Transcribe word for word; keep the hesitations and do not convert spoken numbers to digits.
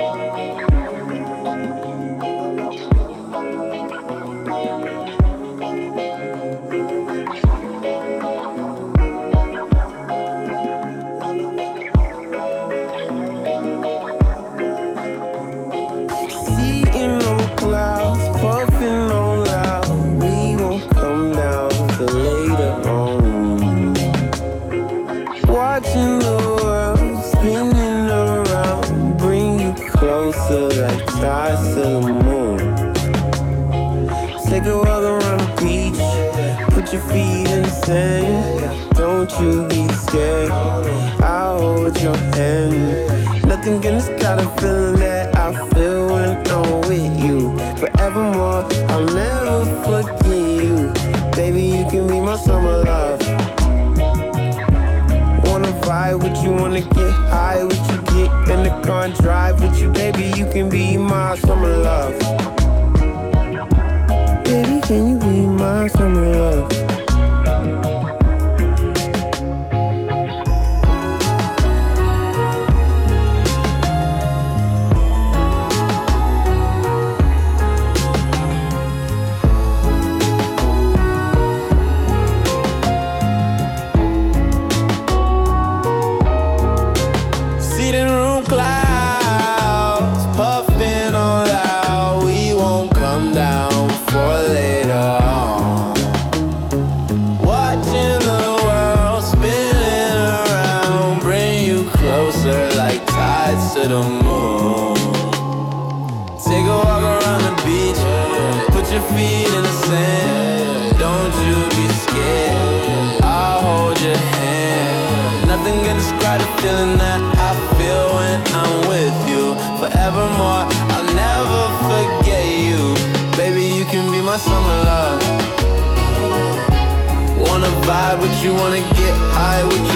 Watching the world spinning around, bring you closer like tides to the moon. Take a walk around the beach, put your feet in the sand. Don't you be scared, I'll hold your hand. Nothing can stop the feeling that I feel when I'm with you. Forevermore, I'll never forget you. Baby, you can be my summer love. Wanna vibe with you, wanna get high with you, get in the car and drive with you. Baby, you can be my summer love. Baby, can you be my summer love? Like tides to the moon. Take a walk around the beach, put your feet in the sand. Don't you be scared, I'll hold your hand. Nothing can describe the feeling that I feel when I'm with you. Forevermore, I'll never forget you. Baby, you can be my summer love. Wanna vibe with you, wanna get high with you.